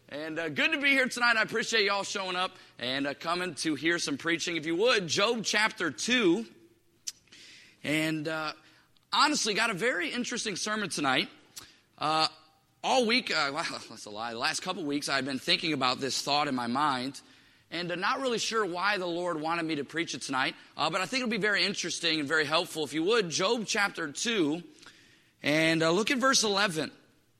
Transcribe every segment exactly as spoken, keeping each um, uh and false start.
And uh, good to be here tonight. I appreciate y'all showing up and uh, coming to hear some preaching. If you would, Job chapter two. And uh, honestly, got a very interesting sermon tonight. Uh, all week, uh, well, that's a lie. The last couple weeks, I've been thinking about this thought in my mind. And uh, not really sure why the Lord wanted me to preach it tonight. Uh, but I think it'll be very interesting and very helpful. If you would, Job chapter two. And uh, look at verse eleven.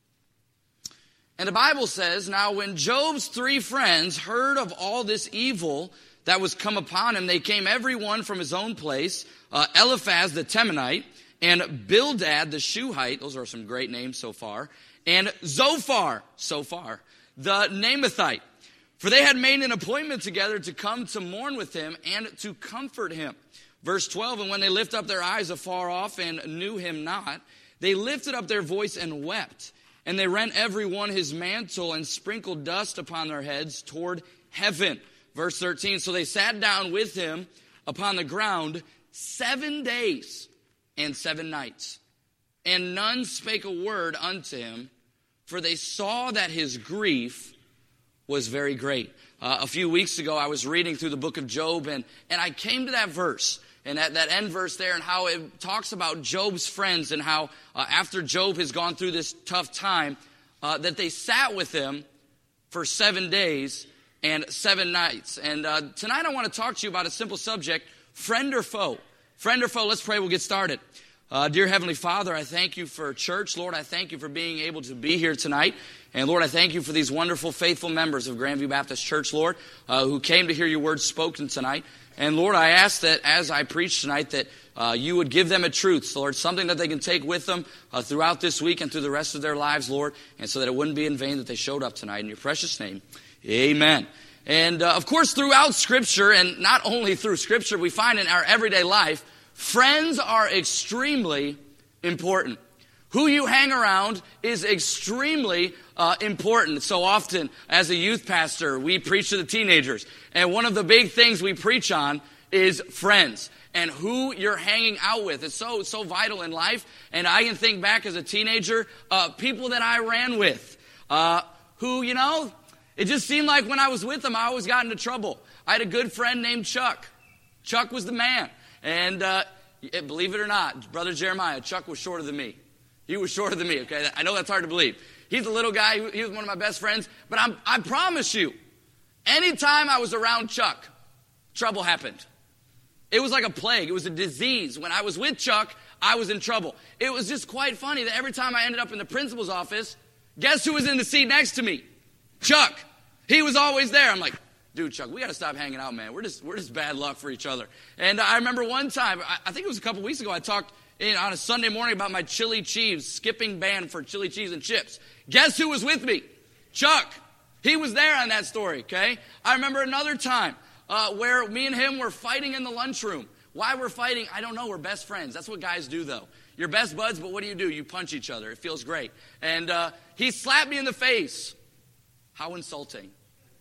And the Bible says, "Now when Job's three friends heard of all this evil that was come upon him, they came every one from his own place, uh, Eliphaz the Temanite, and Bildad the Shuhite," those are some great names so far, "and Zophar," so far, "the Naamathite. For they had made an appointment together to come to mourn with him and to comfort him." Verse twelve, "And when they lift up their eyes afar off and knew him not, they lifted up their voice and wept. And they rent every one his mantle and sprinkled dust upon their heads toward heaven." Verse thirteen, "So they sat down with him upon the ground seven days and seven nights. And none spake a word unto him, for they saw that his grief was very great." Uh, a few weeks ago, I was reading through the book of Job, and, and I came to that verse. And that, that end verse there, and how it talks about Job's friends, and how uh, after Job has gone through this tough time, uh, that they sat with him for seven days and seven nights. And uh, tonight I want to talk to you about a simple subject: friend or foe. Friend or foe. Let's pray, we'll get started. Uh, dear Heavenly Father, I thank you for church. Lord, I thank you for being able to be here tonight. And Lord, I thank you for these wonderful, faithful members of Grandview Baptist Church, Lord, uh, who came to hear your words spoken tonight. And Lord, I ask that as I preach tonight, that uh, you would give them a truth, Lord, something that they can take with them uh, throughout this week and through the rest of their lives, Lord, and so that it wouldn't be in vain that they showed up tonight. In your precious name, amen. And uh, of course, throughout Scripture, and not only through Scripture, we find in our everyday life, friends are extremely important. Who you hang around is extremely uh, important. So often, as a youth pastor, we preach to the teenagers. And one of the big things we preach on is friends and who you're hanging out with. It's so, so vital in life. And I can think back as a teenager, uh, people that I ran with, uh, who, you know, it just seemed like when I was with them, I always got into trouble. I had a good friend named Chuck. Chuck was the man. And uh, believe it or not, Brother Jeremiah, Chuck was shorter than me. He was shorter than me, okay? I know that's hard to believe. He's a little guy. He was one of my best friends. But I'm, I promise you, anytime I was around Chuck, trouble happened. It was like a plague. It was a disease. When I was with Chuck, I was in trouble. It was just quite funny that every time I ended up in the principal's office, guess who was in the seat next to me? Chuck. He was always there. I'm like, dude, Chuck, we got to stop hanging out, man. We're just, we're just bad luck for each other. And I remember one time, I, I think it was a couple weeks ago, I talked In, on a Sunday morning about my chili cheese, skipping band for chili cheese and chips. Guess who was with me? Chuck. He was there on that story, okay? I remember another time uh, where me and him were fighting in the lunchroom. Why we're fighting, I don't know. We're best friends. That's what guys do, though. You're best buds, but what do you do? You punch each other. It feels great. And uh, he slapped me in the face. How insulting.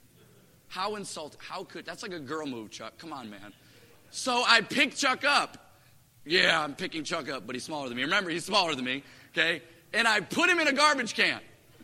How insulting. How could, that's like a girl move, Chuck. Come on, man. So I picked Chuck up. Yeah, I'm picking Chuck up, but he's smaller than me. Remember, he's smaller than me, okay? And I put him in a garbage can.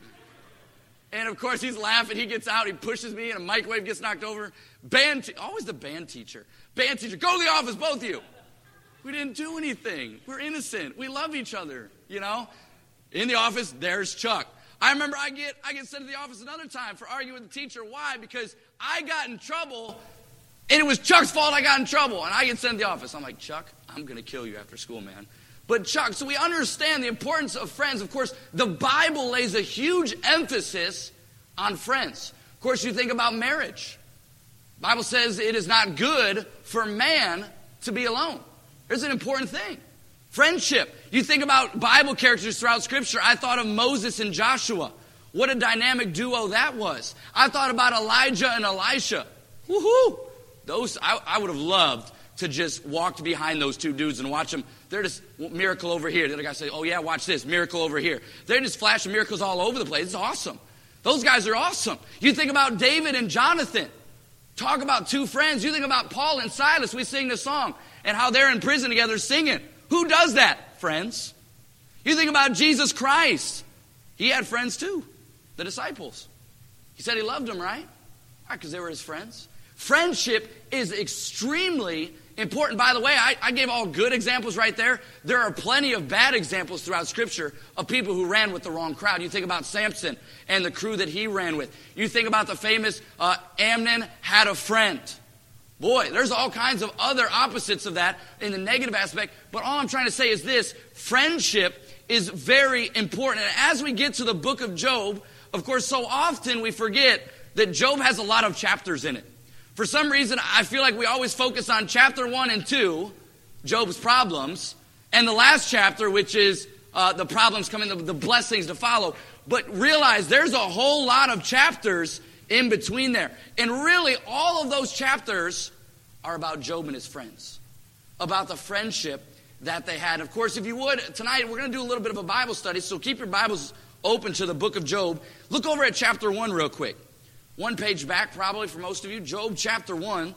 And, of course, he's laughing. He gets out. He pushes me, and a microwave gets knocked over. Band, te- always the band teacher. Band teacher, go to the office, both of you. We didn't do anything. We're innocent. We love each other, you know? In the office, there's Chuck. I remember I get, I get sent to the office another time for arguing with the teacher. Why? Because I got in trouble. And it was Chuck's fault I got in trouble. And I get sent to the office. I'm like, Chuck, I'm going to kill you after school, man. But Chuck, so we understand the importance of friends. Of course, the Bible lays a huge emphasis on friends. Of course, you think about marriage. The Bible says it is not good for man to be alone. There's an important thing. Friendship. You think about Bible characters throughout Scripture. I thought of Moses and Joshua. What a dynamic duo that was. I thought about Elijah and Elisha. Woohoo! Those, I, I would have loved to just walk behind those two dudes and watch them. They're just, miracle over here. The other guy say, oh yeah, watch this, miracle over here. They're just flashing miracles all over the place. It's awesome. Those guys are awesome. You think about David and Jonathan. Talk about two friends. You think about Paul and Silas. We sing this song. And how they're in prison together singing. Who does that? Friends. You think about Jesus Christ. He had friends too. The disciples. He said he loved them, right? Right, because they were his friends. Friendship is extremely important. By the way, I, I gave all good examples right there. There are plenty of bad examples throughout Scripture of people who ran with the wrong crowd. You think about Samson and the crew that he ran with. You think about the famous uh, Amnon had a friend. Boy, there's all kinds of other opposites of that in the negative aspect. But all I'm trying to say is this. Friendship is very important. And as we get to the book of Job, of course, so often we forget that Job has a lot of chapters in it. For some reason, I feel like we always focus on chapter one and two, Job's problems, and the last chapter, which is uh, the problems coming, the, the blessings to follow. But realize there's a whole lot of chapters in between there. And really, all of those chapters are about Job and his friends, about the friendship that they had. Of course, if you would, tonight we're going to do a little bit of a Bible study, so keep your Bibles open to the book of Job. Look over at chapter one real quick. One page back probably for most of you. Job chapter one.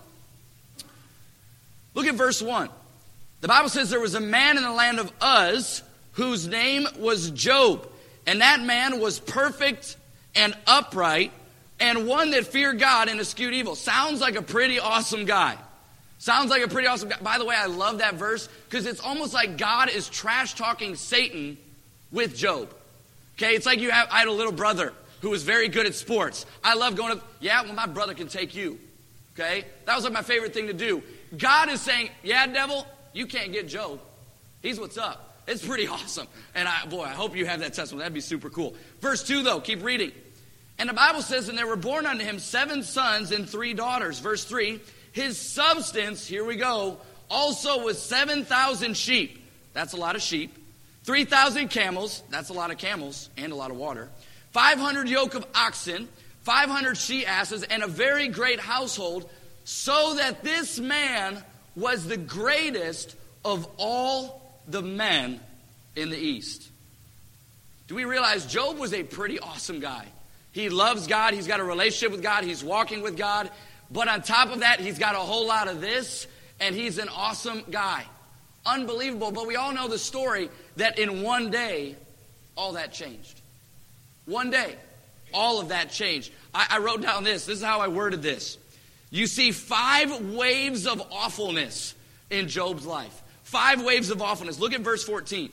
Look at verse one. The Bible says there was a man in the land of Uz whose name was Job. And that man was perfect and upright and one that feared God and eschewed evil. Sounds like a pretty awesome guy. Sounds like a pretty awesome guy. By the way, I love that verse because it's almost like God is trash talking Satan with Job. Okay, it's like you have, I had a little brother who was very good at sports. I love going to, yeah, well, my brother can take you. Okay? That was like my favorite thing to do. God is saying, yeah, devil, you can't get Job. He's what's up. It's pretty awesome. And I, boy, I hope you have that testimony. That'd be super cool. Verse two, though, keep reading. And the Bible says, and there were born unto him seven sons and three daughters. Verse three, his substance, here we go, also was seven thousand sheep. That's a lot of sheep. three thousand camels. That's a lot of camels and a lot of water. five hundred yoke of oxen, five hundred she-asses, and a very great household, so that this man was the greatest of all the men in the East. Do we realize Job was a pretty awesome guy? He loves God. He's got a relationship with God. He's walking with God. But on top of that, he's got a whole lot of this, and he's an awesome guy. Unbelievable. But we all know the story that in one day, all that changed. One day, all of that changed. I, I wrote down this. This is how I worded this. You see five waves of awfulness in Job's life. Five waves of awfulness. Look at verse fourteen.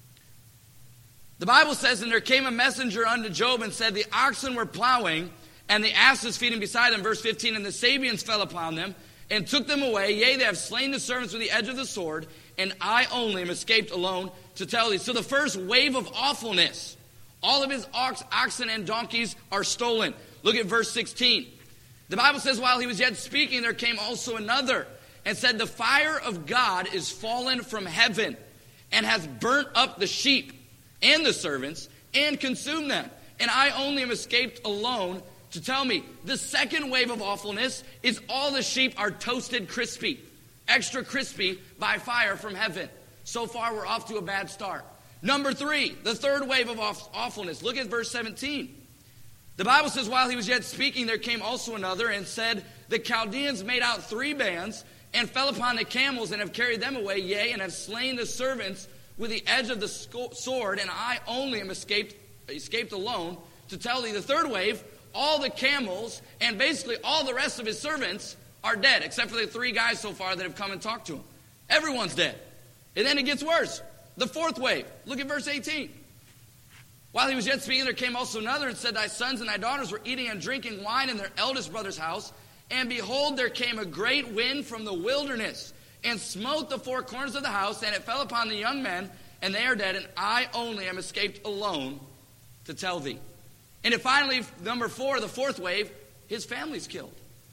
The Bible says, and there came a messenger unto Job and said, the oxen were plowing, and the asses feeding beside them. Verse fifteen, and the Sabeans fell upon them, and took them away. Yea, they have slain the servants with the edge of the sword, and I only am escaped alone to tell thee. So the first wave of awfulness. All of his ox, oxen and donkeys are stolen. Look at verse sixteen. The Bible says, while he was yet speaking, there came also another, and said, the fire of God is fallen from heaven, and hath burnt up the sheep and the servants, and consumed them. And I only am escaped alone to tell me. The second wave of awfulness is all the sheep are toasted crispy, extra crispy by fire from heaven. So far, we're off to a bad start. Number three, the third wave of awfulness. Look at verse seventeen. The Bible says, while he was yet speaking, there came also another and said, the Chaldeans made out three bands and fell upon the camels and have carried them away, yea, and have slain the servants with the edge of the sword, and I only am escaped, escaped alone to tell thee. The third wave, all the camels and basically all the rest of his servants are dead, except for the three guys so far that have come and talked to him. Everyone's dead. And then it gets worse. The fourth wave, look at verse eighteen. While he was yet speaking, there came also another and said, thy sons and thy daughters were eating and drinking wine in their eldest brother's house. And behold, there came a great wind from the wilderness, and smote the four corners of the house, and it fell upon the young men, and they are dead, and I only am escaped alone to tell thee. And then finally, number four, the fourth wave, his family's killed.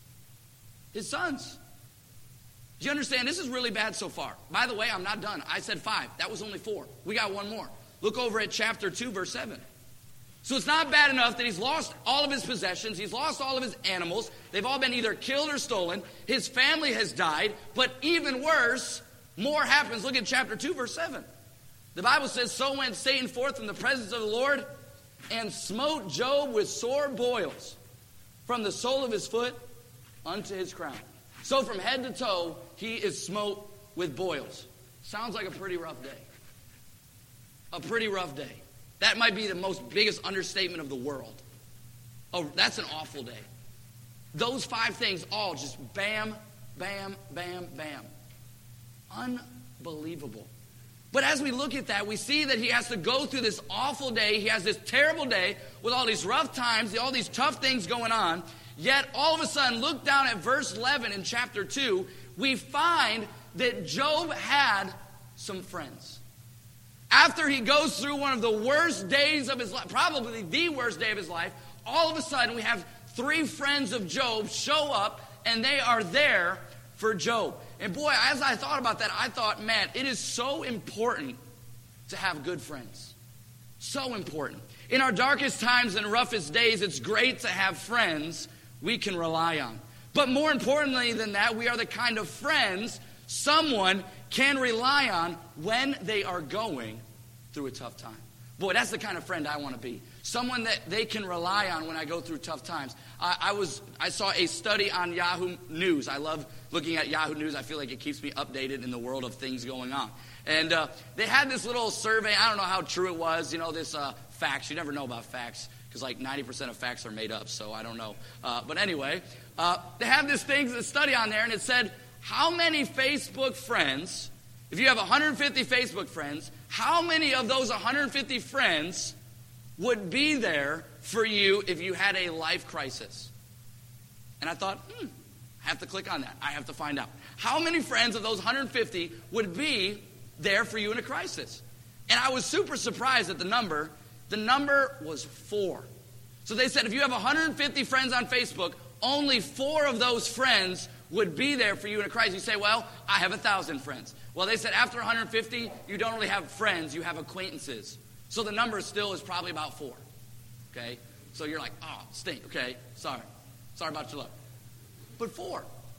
His sons. Do you understand? This is really bad so far. By the way, I'm not done. I said five. That was only four. We got one more. Look over at chapter two, verse seven. So it's not bad enough that he's lost all of his possessions. He's lost all of his animals. They've all been either killed or stolen. His family has died. But even worse, more happens. Look at chapter two, verse seven. The Bible says, so went Satan forth from the presence of the Lord and smote Job with sore boils from the sole of his foot unto his crown. So from head to toe, he is smote with boils. Sounds like a pretty rough day. A pretty rough day. That might be the most biggest understatement of the world. Oh, that's an awful day. Those five things all just bam, bam, bam, bam. Unbelievable. But as we look at that, we see that he has to go through this awful day. He has this terrible day with all these rough times, all these tough things going on. Yet all of a sudden, look down at verse eleven in chapter two, we find that Job had some friends. After he goes through one of the worst days of his life, probably the worst day of his life, all of a sudden we have three friends of Job show up, and they are there for Job. And boy, as I thought about that, I thought, man, it is so important to have good friends. So important. In our darkest times and roughest days, it's great to have friends we can rely on. But more importantly than that, we are the kind of friends someone can rely on when they are going through a tough time. Boy, that's the kind of friend I want to be. Someone that they can rely on when I go through tough times. I, I was I saw a study on Yahoo News. I love looking at Yahoo News. I feel like it keeps me updated in the world of things going on. And uh, they had this little survey. I don't know how true it was. You know, this uh, facts. You never know about facts because like ninety percent of facts are made up. So I don't know. Uh, but anyway, uh, they have this thing, this study on there, and it said, how many Facebook friends, if you have one hundred fifty Facebook friends, how many of those one hundred fifty friends would be there for you if you had a life crisis? And I thought, hmm, I have to click on that. I have to find out. How many friends of those one hundred fifty would be there for you in a crisis? And I was super surprised at the number. The number was four. So they said if you have one hundred fifty friends on Facebook, only four of those friends would be there for you in a crisis. You say, well, I have one thousand friends. Well, they said after one hundred fifty, you don't really have friends, you have acquaintances. So the number still is probably about four. Okay? So you're like, oh, stink. Okay, sorry. Sorry about your luck. But four.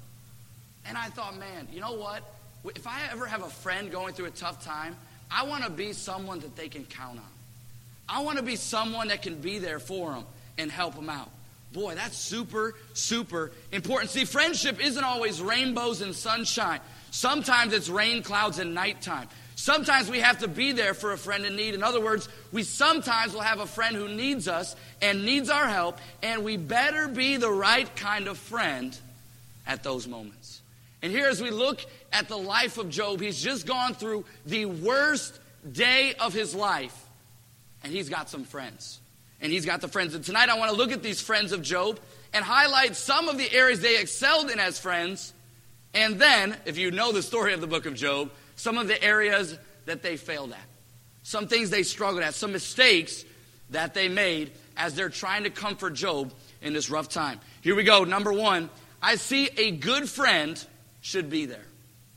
And I thought, man, you know what? If I ever have a friend going through a tough time, I want to be someone that they can count on. I want to be someone that can be there for them and help them out. Boy, that's super, super important. See, friendship isn't always rainbows and sunshine. Sometimes it's rain clouds and nighttime. Sometimes we have to be there for a friend in need. In other words, we sometimes will have a friend who needs us and needs our help, and we better be the right kind of friend at those moments. And here as we look at the life of Job, he's just gone through the worst day of his life, and he's got some friends. And he's got the friends. And tonight I want to look at these friends of Job and highlight some of the areas they excelled in as friends. And then, if you know the story of the book of Job, some of the areas that they failed at. Some things they struggled at. Some mistakes that they made as they're trying to comfort Job in this rough time. Here we go. Number one, I see a good friend should be there.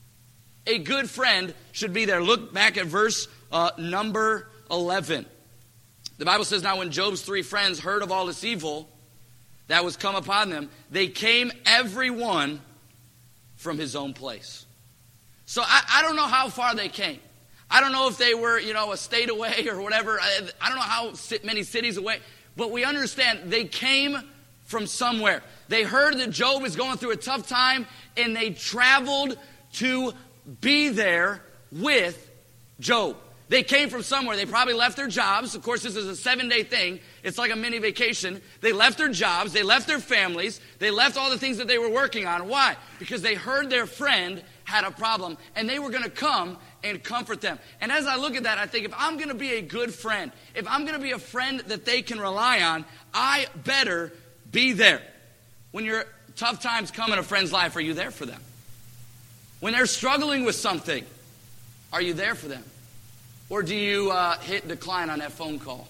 A good friend should be there. Look back at verse uh, number eleven. The Bible says, now when Job's three friends heard of all this evil that was come upon them, they came every one from his own place. So I, I don't know how far they came. I don't know if they were, you know, a state away or whatever. I, I don't know how many cities away. But we understand they came from somewhere. They heard that Job is going through a tough time, and they traveled to be there with Job. They came from somewhere. They probably left their jobs. Of course, this is a seven-day thing. It's like a mini vacation. They left their jobs. They left their families. They left all the things that they were working on. Why? Because they heard their friend had a problem, and they were going to come and comfort them. And as I look at that, I think if I'm going to be a good friend, if I'm going to be a friend that they can rely on, I better be there. When your tough times come in a friend's life, are you there for them? When they're struggling with something, are you there for them? Or do you uh, hit decline on that phone call?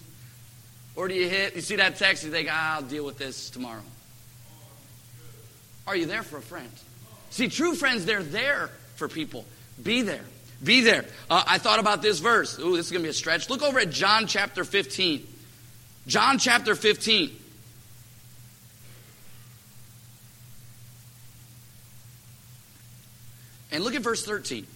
Or do you hit, you see that text, you think, ah, I'll deal with this tomorrow. Are you there for a friend? See, true friends, they're there for people. Be there. Be there. Uh, I thought about this verse. Ooh, this is going to be a stretch. Look over at John chapter fifteen. John chapter fifteen. And look at verse thirteen.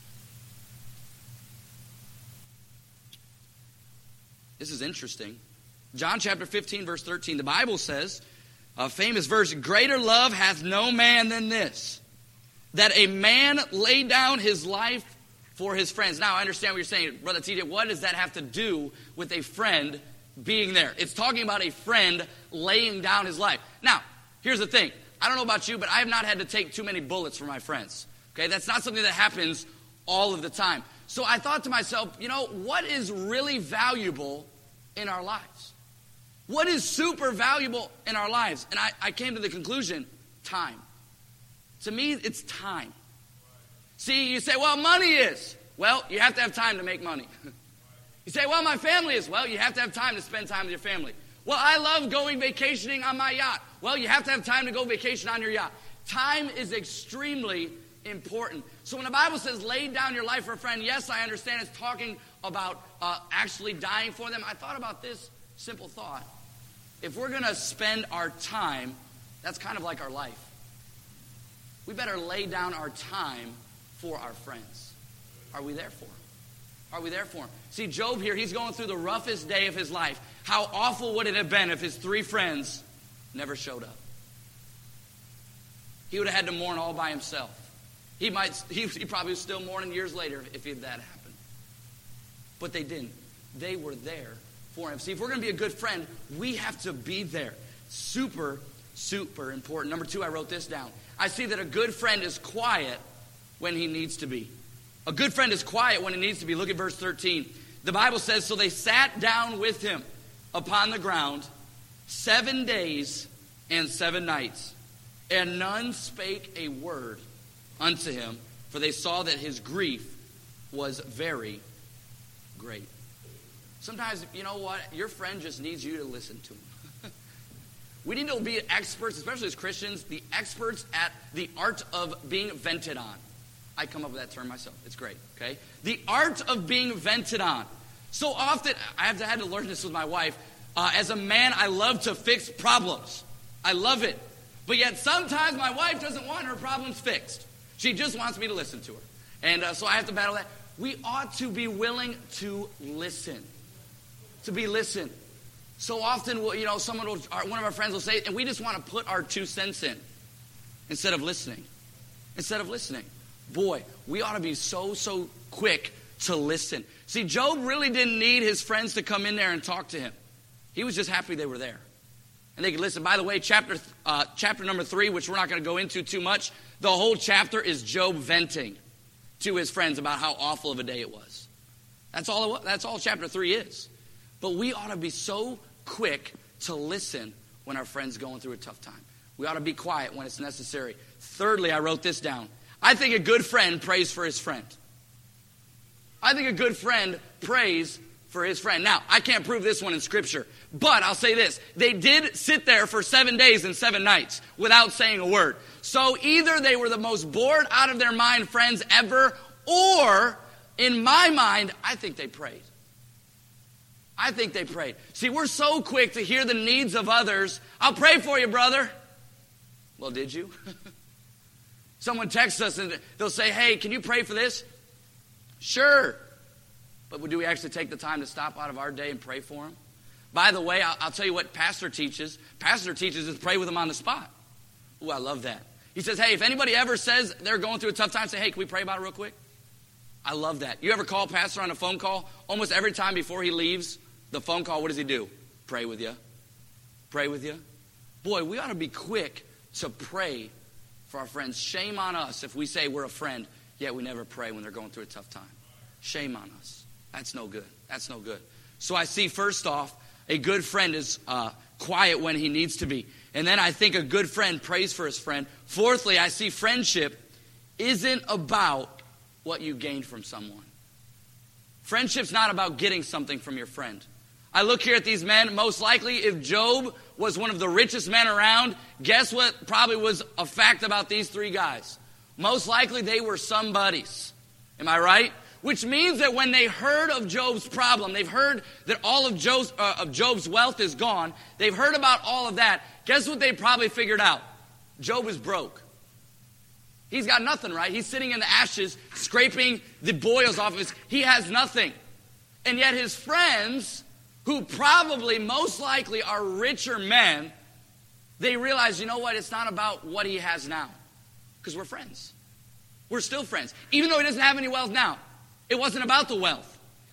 This is interesting. John chapter fifteen, verse thirteen. The Bible says, a famous verse, greater love hath no man than this, that a man lay down his life for his friends. Now, I understand what you're saying, Brother T J. What does that have to do with a friend being there. It's talking about a friend laying down his life. Now, here's the thing. I don't know about you, but I have not had to take too many bullets for my friends. Okay, that's not something that happens all of the time. So I thought to myself, you know, what is really valuable in our lives? What is super valuable in our lives? And I, I came to the conclusion, time. To me, it's time. See, you say, well, money is. Well, you have to have time to make money. You say, well, my family is. Well, you have to have time to spend time with your family. Well, I love going vacationing on my yacht. Well, you have to have time to go vacation on your yacht. Time is extremely important. So when the Bible says lay down your life for a friend, yes, I understand it's talking about uh, actually dying for them. I thought about this simple thought. If we're going to spend our time, that's kind of like our life. We better lay down our time for our friends. Are we there for them? Are we there for him? See, Job here, he's going through the roughest day of his life. How awful would it have been if his three friends never showed up? He would have had to mourn all by himself. He might, he, he probably was still mourning years later if that happened. But they didn't. They were there for him. See, if we're going to be a good friend, we have to be there. Super, super important. Number two, I wrote this down. I see that a good friend is quiet when he needs to be. A good friend is quiet when he needs to be. Look at verse thirteen. The Bible says, so they sat down with him upon the ground seven days and seven nights, and none spake a word unto him, for they saw that his grief was very great. Sometimes, you know what? Your friend just needs you to listen to him. We need to be experts, especially as Christians, the experts at the art of being vented on. I come up with that term myself. It's great, okay? The art of being vented on. So often, I have to, had to learn this with my wife. Uh, as a man, I love to fix problems. I love it. But yet sometimes my wife doesn't want her problems fixed. She just wants me to listen to her. And uh, so I have to battle that. We ought to be willing to listen. To be listen. So often, you know, someone will, one of our friends will say, and we just want to put our two cents in instead of listening. Instead of listening. Boy, we ought to be so, so quick to listen. See, Job really didn't need his friends to come in there and talk to him. He was just happy they were there. And they could listen. By the way, chapter uh, chapter number three, which we're not going to go into too much, the whole chapter is Job venting to his friends about how awful of a day it was. That's all, it was. That's all chapter three is. But we ought to be so quick to listen when our friend's going through a tough time. We ought to be quiet when it's necessary. Thirdly, I wrote this down. I think a good friend prays for his friend. I think a good friend prays for his friend. Now, I can't prove this one in Scripture, but I'll say this. They did sit there for seven days and seven nights without saying a word. So either they were the most bored out of their mind friends ever, or, in my mind, I think they prayed. I think they prayed. See, we're so quick to hear the needs of others. I'll pray for you, brother. Well, did you? Someone texts us and they'll say, hey, can you pray for this? Sure. But do we actually take the time to stop out of our day and pray for them? By the way, I'll, I'll tell you what Pastor teaches. Pastor teaches is pray with them on the spot. Ooh, I love that. He says, hey, if anybody ever says they're going through a tough time, say, hey, can we pray about it real quick? I love that. You ever call Pastor on a phone call? Almost every time before he leaves the phone call, what does he do? Pray with you. Pray with you. Boy, we ought to be quick to pray for our friends. Shame on us if we say we're a friend, yet we never pray when they're going through a tough time. Shame on us. That's no good. That's no good. So I see, first off, a good friend is uh, quiet when he needs to be. And then I think a good friend prays for his friend. Fourthly, I see friendship isn't about what you gained from someone. Friendship's not about getting something from your friend. I look here at these men. Most likely, if Job was one of the richest men around, guess what probably was a fact about these three guys? Most likely, they were somebodies. Am I right? Which means that when they heard of Job's problem, they've heard that all of Job's, uh, of Job's wealth is gone, they've heard about all of that, guess what they probably figured out? Job is broke. He's got nothing, right? He's sitting in the ashes, scraping the boils off of his... He has nothing. And yet his friends, who probably most likely are richer men, they realize, you know what? It's not about what he has now. Because we're friends. We're still friends. Even though he doesn't have any wealth now. It wasn't about the wealth. It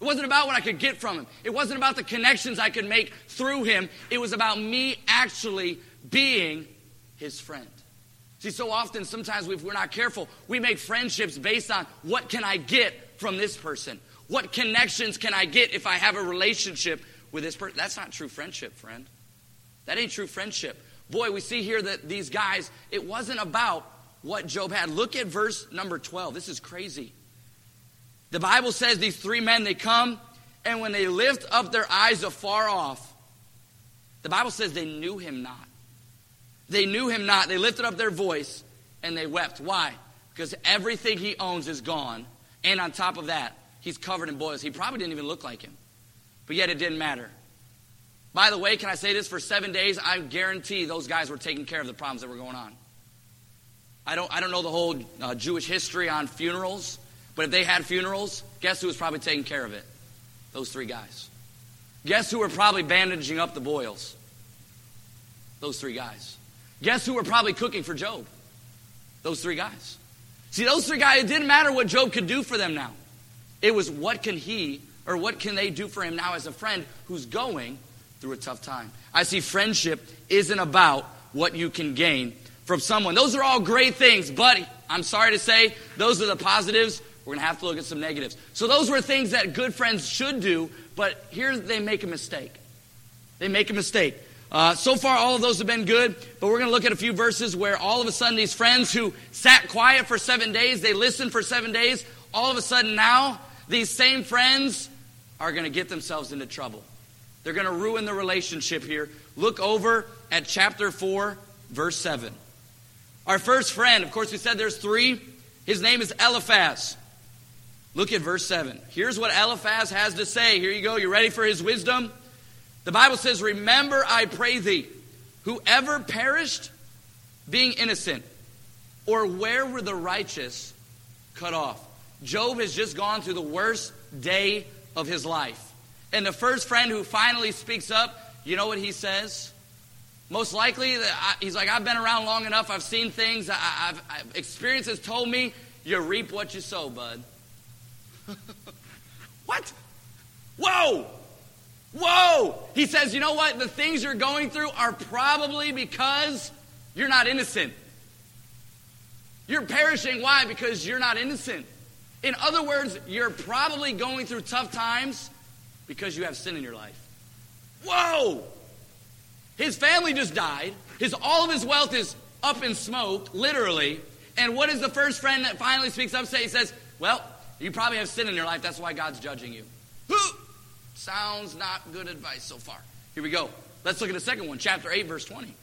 It wasn't about what I could get from him. It wasn't about the connections I could make through him. It was about me actually being his friend. See, so often, sometimes if we're not careful, we make friendships based on what can I get from this person? What connections can I get if I have a relationship with this person? That's not true friendship, friend. That ain't true friendship. Boy, we see here that these guys, it wasn't about what Job had. Look at verse number twelve. This is crazy. The Bible says these three men, they come, and when they lift up their eyes afar off, the Bible says they knew him not. They knew him not. They lifted up their voice, and they wept. Why? Because everything he owns is gone, and on top of that, he's covered in boils. He probably didn't even look like him, but yet it didn't matter. By the way, can I say this? For seven days, I guarantee those guys were taking care of the problems that were going on. I don't, I don't know the whole uh, Jewish history on funerals, but if they had funerals, guess who was probably taking care of it? Those three guys. Guess who were probably bandaging up the boils? Those three guys. Guess who were probably cooking for Job? Those three guys. See, those three guys, it didn't matter what Job could do for them now. It was what can he, or what can they do for him now as a friend who's going through a tough time. I see friendship isn't about what you can gain from someone. Those are all great things, but I'm sorry to say, those are the positives. We're going to have to look at some negatives. So those were things that good friends should do, but here they make a mistake. They make a mistake. Uh, so far, all of those have been good, but we're going to look at a few verses where all of a sudden these friends who sat quiet for seven days, they listened for seven days, all of a sudden now, these same friends are going to get themselves into trouble. They're going to ruin the relationship here. Look over at chapter four, verse seven. Our first friend, of course we said there's three. His name is Eliphaz. Look at verse seven. Here's what Eliphaz has to say. Here you go. You ready for his wisdom? The Bible says, remember, I pray thee, whoever perished being innocent, or where were the righteous cut off? Job has just gone through the worst day of his life. And the first friend who finally speaks up, you know what he says? Most likely, he's like, I've been around long enough. I've seen things. I've, I've, experience has told me you reap what you sow, bud. What? Whoa! Whoa! He says, you know what? The things you're going through are probably because you're not innocent. You're perishing. Why? Because you're not innocent. In other words, you're probably going through tough times because you have sin in your life. Whoa! His family just died. His all of his wealth is up in smoke, literally. And what does the first friend that finally speaks up say? He says, well, you probably have sin in your life. That's why God's judging you. Sounds not good advice so far. Here we go. Let's look at the second one. Chapter eight, verse twenty.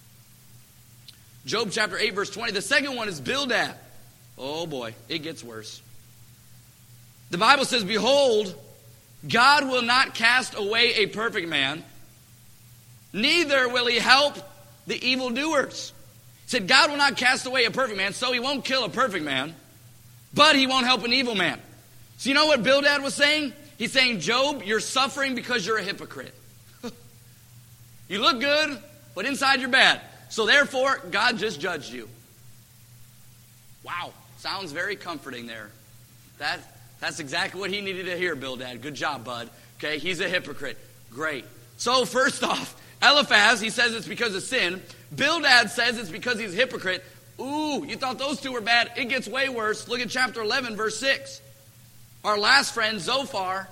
Job chapter eight, verse twenty. The second one is Bildad. Oh boy, it gets worse. The Bible says, behold, God will not cast away a perfect man, neither will he help the evildoers. He said, God will not cast away a perfect man, so he won't kill a perfect man, but he won't help an evil man. So you know what Bildad was saying? He's saying, Job, you're suffering because you're a hypocrite. You look good, but inside you're bad. So therefore, God just judged you. Wow, sounds very comforting there. That, that's exactly what he needed to hear, Bildad. Good job, bud. Okay, he's a hypocrite. Great. So first off, Eliphaz, he says it's because of sin. Bildad says it's because he's a hypocrite. Ooh, you thought those two were bad. It gets way worse. Look at chapter eleven, verse six. Our last friend, Zophar.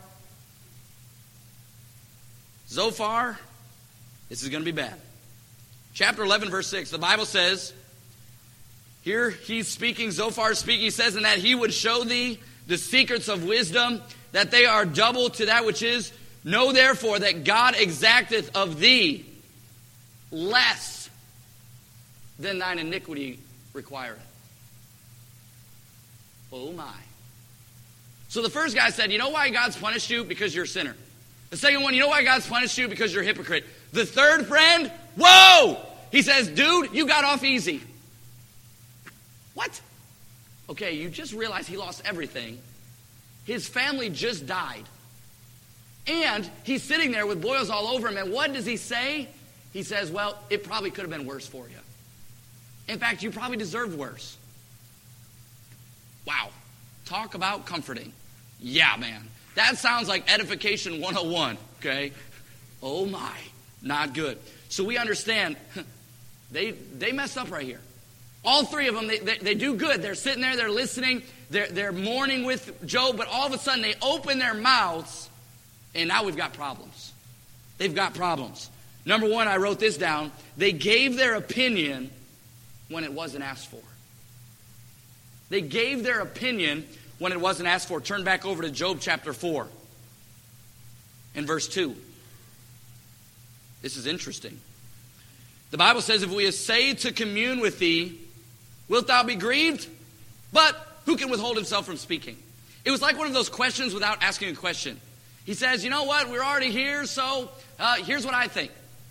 Zophar, this is going to be bad. Chapter eleven, verse six, the Bible says, here he's speaking, Zophar speaking, he says, in that he would show thee the secrets of wisdom, that they are double to that which is. Know therefore that God exacteth of thee less than thine iniquity requireth. Oh my. So the first guy said, you know why God's punished you? Because you're a sinner. The second one, you know why God's punished you? Because you're a hypocrite. The third friend, whoa! He says, dude, you got off easy. What? Okay, you just realized he lost everything. His family just died. And he's sitting there with boils all over him. And what does he say? He says, well, it probably could have been worse for you. In fact, you probably deserved worse. Wow. Talk about comforting. Yeah, man. That sounds like edification one oh one, okay? Oh my, not good. So we understand they they messed up right here. All three of them, they, they, they do good. They're sitting there, they're listening, they're, they're mourning with Job, but all of a sudden they open their mouths, and now we've got problems. They've got problems. Number one, I wrote this down. They gave their opinion when it wasn't asked for. They gave their opinion when it wasn't asked for. Turn back over to Job chapter four and verse two. This is interesting. The Bible says, if we essay to commune with thee, wilt thou be grieved? But who can withhold himself from speaking? It was like one of those questions without asking a question. He says, you know what? We're already here, so uh, here's what I think.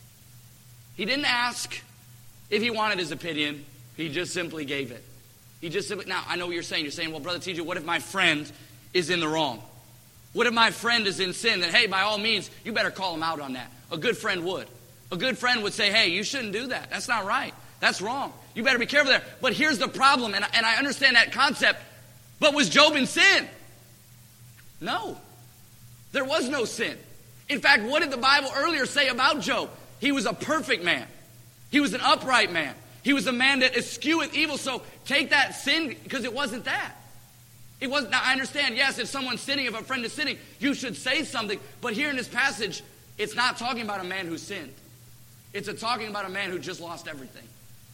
He didn't ask if he wanted his opinion. He just simply gave it. He just simply, now, I know what you're saying. You're saying, well, Brother T J, what if my friend is in the wrong? What if my friend is in sin? Then, hey, by all means, you better call him out on that. A good friend would. A good friend would say, hey, you shouldn't do that. That's not right. That's wrong. You better be careful there. But here's the problem, and I, and I understand that concept. But was Job in sin? No. There was no sin. In fact, what did the Bible earlier say about Job? He was a perfect man. He was an upright man. He was a man that escheweth evil. So take that sin, because it wasn't that. It wasn't. Now I understand, yes, if someone's sinning, if a friend is sinning, you should say something. But here in this passage, it's not talking about a man who sinned. It's a talking about a man who just lost everything.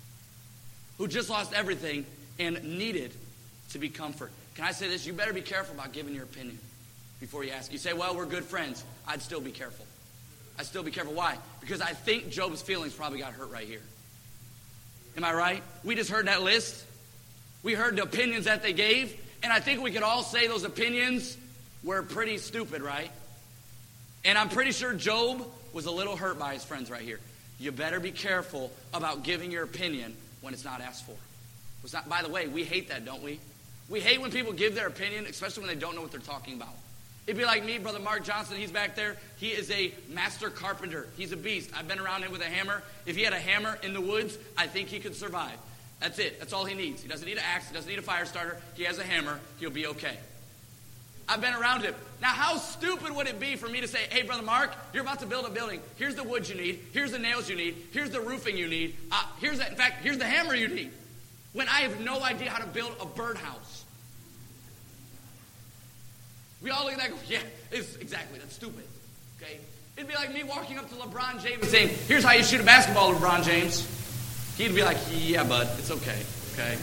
Who just lost everything and needed to be comforted. Can I say this? You better be careful about giving your opinion before you ask. You say, well, we're good friends. I'd still be careful. I'd still be careful. Why? Because I think Job's feelings probably got hurt right here. Am I right? We just heard that list. We heard the opinions that they gave. And I think we could all say those opinions were pretty stupid, right? And I'm pretty sure Job was a little hurt by his friends right here. You better be careful about giving your opinion when it's not asked for. It's not, by the way, we hate that, don't we? We hate when people give their opinion, especially when they don't know what they're talking about. It'd be like me, Brother Mark Johnson. He's back there. He is a master carpenter. He's a beast. I've been around him with a hammer. If he had a hammer in the woods, I think he could survive. That's it. That's all he needs. He doesn't need an axe. He doesn't need a fire starter. He has a hammer. He'll be okay. I've been around him. Now, how stupid would it be for me to say, hey, Brother Mark, you're about to build a building. Here's the wood you need. Here's the nails you need. Here's the roofing you need. Uh, here's the, in fact, here's the hammer you need. When I have no idea how to build a birdhouse. We all look at that and go, yeah, it's, exactly, that's stupid. Okay? It'd be like me walking up to LeBron James and saying, here's how you shoot a basketball, LeBron James. He'd be like, yeah, bud, it's okay. Okay?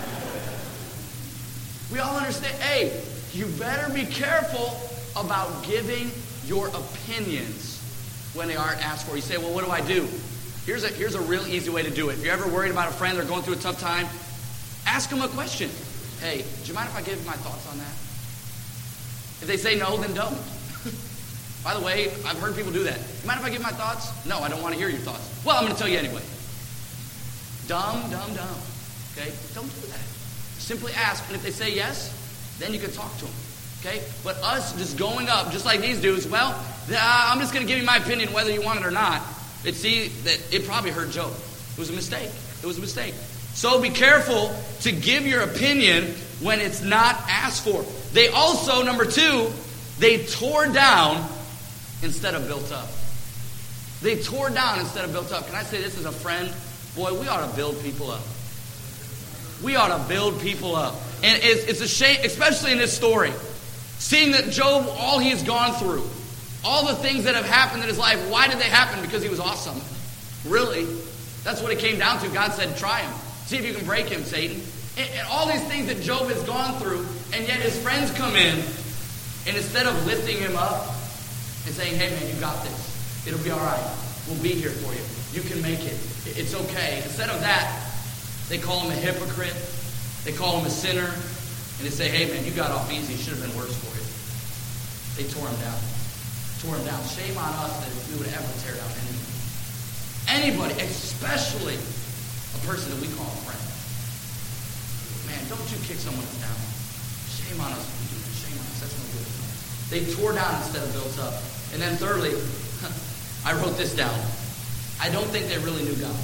We all understand, hey, you better be careful about giving your opinions when they aren't asked for. You say, well, what do I do? Here's a, here's a real easy way to do it. If you're ever worried about a friend, they're going through a tough time, ask them a question. Hey, do you mind if I give you my thoughts on that? If they say no, then don't. By the way, I've heard people do that. You mind if I give my thoughts? No, I don't want to hear your thoughts. Well, I'm going to tell you anyway. Dumb, dumb, dumb. Okay? Don't do that. Simply ask, and if they say yes, then you can talk to them. Okay? But us just going up, just like these dudes, well, uh, I'm just going to give you my opinion whether you want it or not. It see that it probably hurt Job. It was a mistake. It was a mistake. So be careful to give your opinion when it's not asked for. They also, number two, they tore down instead of built up. They tore down instead of built up. Can I say this as a friend? Boy, we ought to build people up. We ought to build people up. And it's, it's a shame, especially in this story, seeing that Job, all he has gone through, all the things that have happened in his life, why did they happen? Because he was awesome. Really? That's what it came down to. God said, try him. See if you can break him, Satan. And, and all these things that Job has gone through, and yet his friends come in, and instead of lifting him up and saying, hey man, you got this. It'll be all right. We'll be here for you. You can make it. It's okay. Instead of that, they call him a hypocrite. They call him a sinner. And they say, hey man, you got off easy. It should have been worse for you. They tore him down. Tore him down. Shame on us that we would ever tear down anybody. Anybody, especially a person that we call a friend. Man, don't you kick someone down. Shame on us if we do that. Shame on us. That's no good. They tore down instead of built up. And then thirdly, I wrote this down. I don't think they really knew God.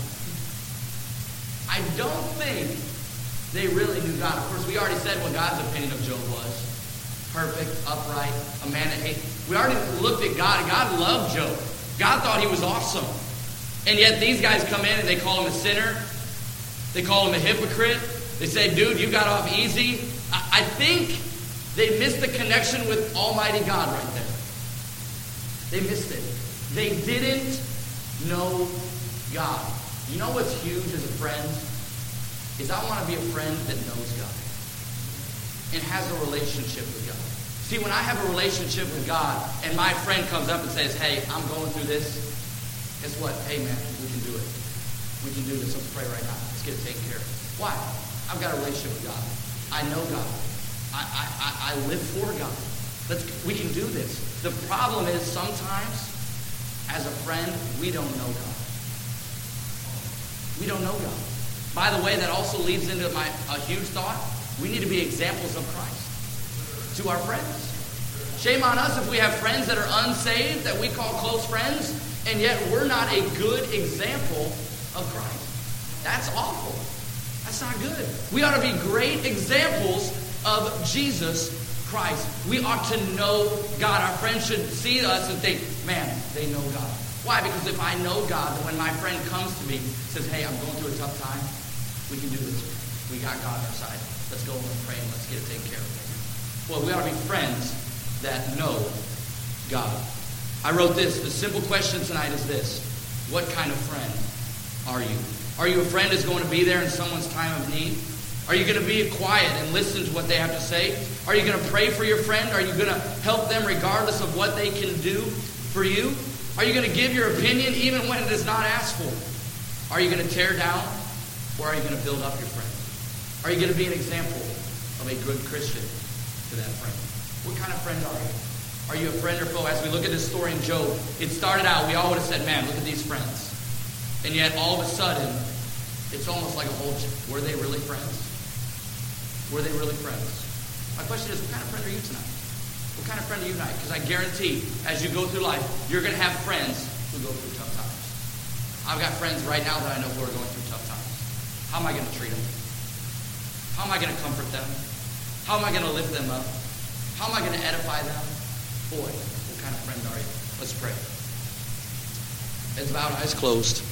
I don't think they really knew God. Of course, we already said what God's opinion of Job was. perfect, upright, a man that hates. We already looked at God, and God loved Job. God thought he was awesome. And yet these guys come in and they call him a sinner. They call him a hypocrite. They say, dude, you got off easy. I, I think they missed the connection with Almighty God right there. They missed it. They didn't know God. You know what's huge as a friend? Is I want to be a friend that knows God and has a relationship with God. See, when I have a relationship with God and my friend comes up and says, hey, I'm going through this, guess what? Hey, man, we can do it. We can do this. Let's pray right now. Let's get it taken care of. Why? I've got a relationship with God. I know God. I, I, I, I live for God. Let's, we can do this. The problem is sometimes, as a friend, we don't know God. We don't know God. By the way, that also leads into my a huge thought. We need to be examples of Christ to our friends. Shame on us if we have friends that are unsaved, that we call close friends, and yet we're not a good example of Christ. That's awful. That's not good. We ought to be great examples of Jesus Christ. We ought to know God. Our friends should see us and think, man, they know God. Why? Because if I know God, then when my friend comes to me and says, hey, I'm going through a tough time, we can do this. We got God on our side. Let's go and let's pray and let's get it taken care of. Well, we ought to be friends that know God. I wrote this. The simple question tonight is this. What kind of friend are you? Are you a friend that's going to be there in someone's time of need? Are you going to be quiet and listen to what they have to say? Are you going to pray for your friend? Are you going to help them regardless of what they can do for you? Are you going to give your opinion even when it is not asked for? Are you going to tear down or are you going to build up your friend? Are you going to be an example of a good Christian to that friend? What kind of friend are you? Are you a friend or foe? As we look at this story in Job, it started out, we all would have said, man, look at these friends. And yet all of a sudden, it's almost like a whole, were they really friends? Were they really friends? My question is, what kind of friend are you tonight? What kind of friend are you tonight? Because I guarantee, as you go through life, you're going to have friends who go through tough times. I've got friends right now that I know who are going through tough times. How am I going to treat them? How am I going to comfort them? How am I going to lift them up? How am I going to edify them? Boy, what kind of friend are you? Let's pray. Heads bowed, eyes closed.